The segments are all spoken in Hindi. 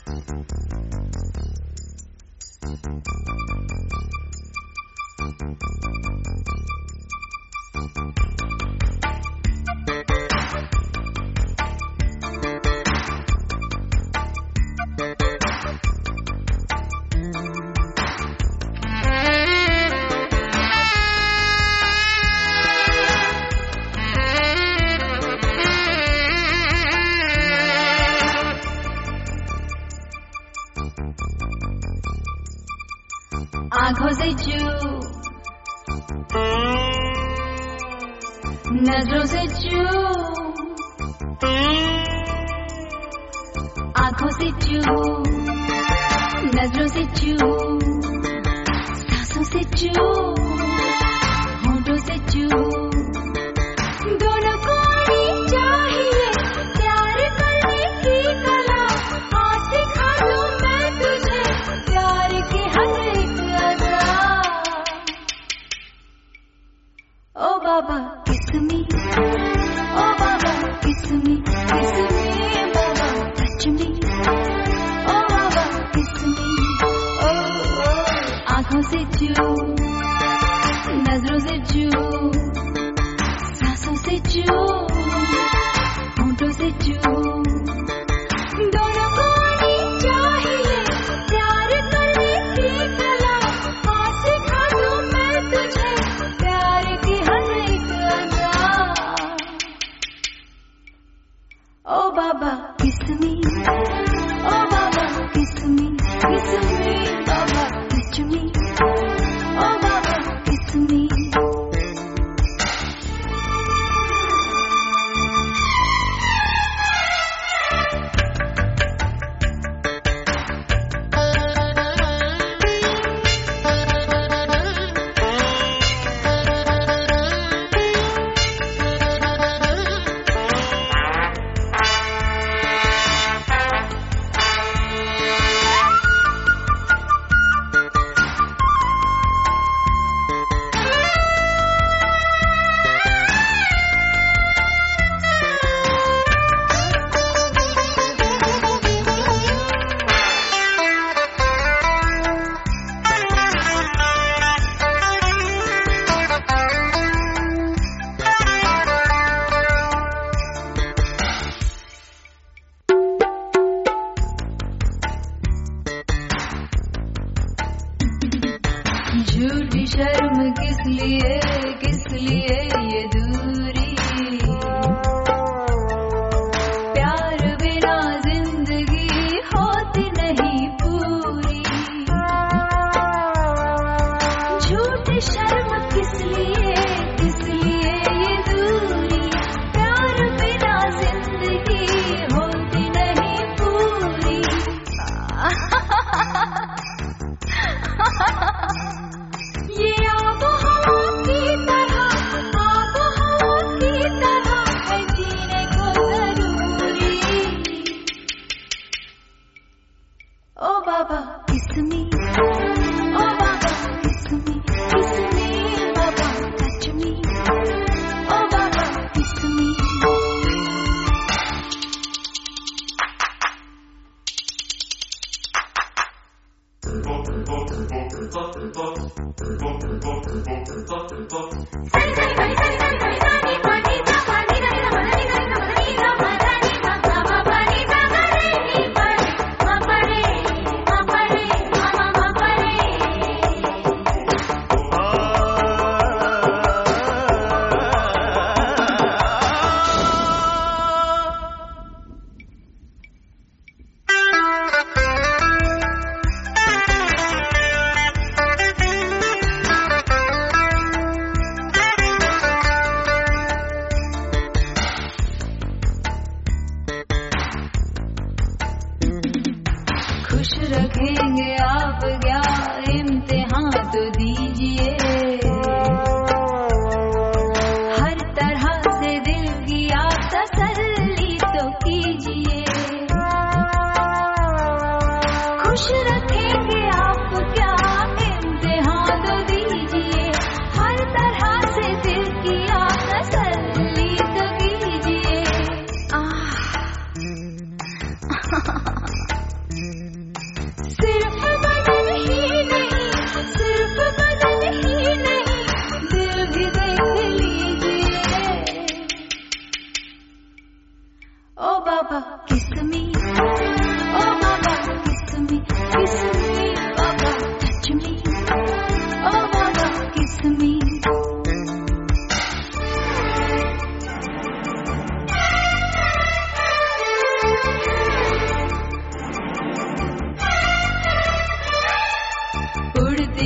आँखों से चू, नजरों से चू, आँखों से चू, नजरों से चू, सांसों से चू, होंठों से चू, दोनों को ही चाहिए प्यार करने की कला। आज सिखा दूं मैं तुझे प्यार की हर एक अदा। ओ बाबा किस मी, ओ बाबा किस मी, बाबा टच मी, ओ बाबा किस मी, ओ आँखों से चू, नजरों से चू, सांसों से चू, होंठों से चू, दोनों को ही चाहिए प्यार करने की कला। आज सिखा दूं मैं तुझे प्यार की हर एक अदा। ओ बाबा किस मी, ओ बाबा किस मी, बाबा टच मी, ओ बाबा किस मी। झूठी शर्म किस लिए ये दूरी। प्यार बिना जिंदगी होती नहीं पूरी। झूठी शर्म किस लिए ये दूरी। प्यार बिना जिंदगी होती नहीं पूरी। ये आबो हवा की तरह, आबो हवा की तरह है जीने को जरूरी। ओ बाबा किस मी, ओ बाबा किस मी, बाबा टच मी, ओ बाबा किस मी। खुश रखेंगे आप क्या इम्तिहान तो दीजिए। हर तरह से दिल की आप तसल्ली तो कीजिए। खुश रखेंगे आप क्या इम्तिहान तो दीजिए। हर तरह से दिल की आप तसल्ली तो कीजिए।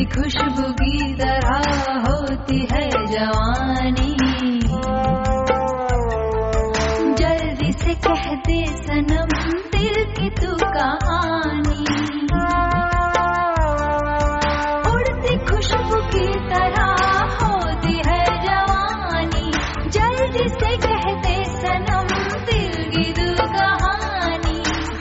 खुशबू की तरह होती है जवानी। जल्दी से कह दे सनम दिल की तू कहानी। उड़ती खुशबू की तरह होती है जवानी। जल्दी से कह दे सनम दिल की तू कहानी।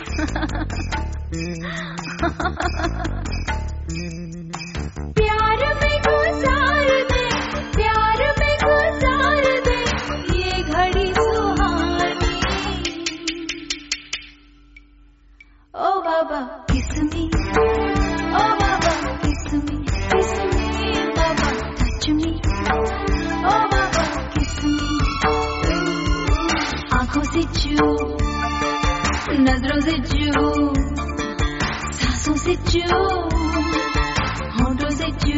प्यार में गुजार दे, प्यार में गुजार दे ये घड़ी सुहानी। ओ बाबा किस मी, ओ बाबा किस मी, किस मी बाबा टच मी। ओ बाबा किस मी, आंखों से चू, नजरों से चू, सांसों से चू, होंठों से चू।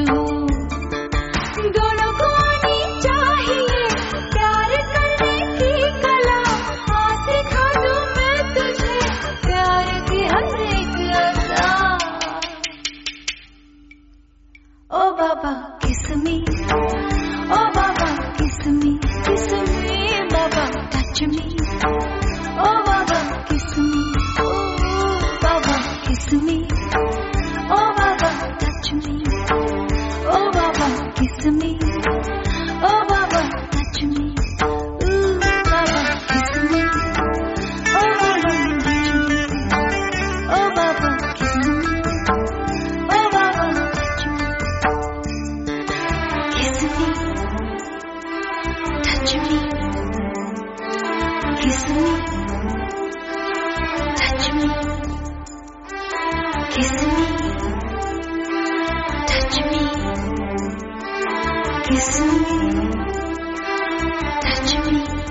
दोनों को आनी चाहिए प्यार करने की कला। हाथ सिखा दूं मैं तुझे प्यार की हर एक अदा। ओ बाबा किस मी, ओ बाबा किस मी, किस मी बाबा टच मी। ओ बाबा किस मी, ओ बाबा किस मी, ओ बाबा टच मी। ओ बाबा kiss me, oh baba touch me, ooh baba kiss me, oh baba touch me, oh baba kiss me, oh baba touch me, kiss me, touch me, kiss me, touch me, kiss me, touch me. Kiss me, touch me.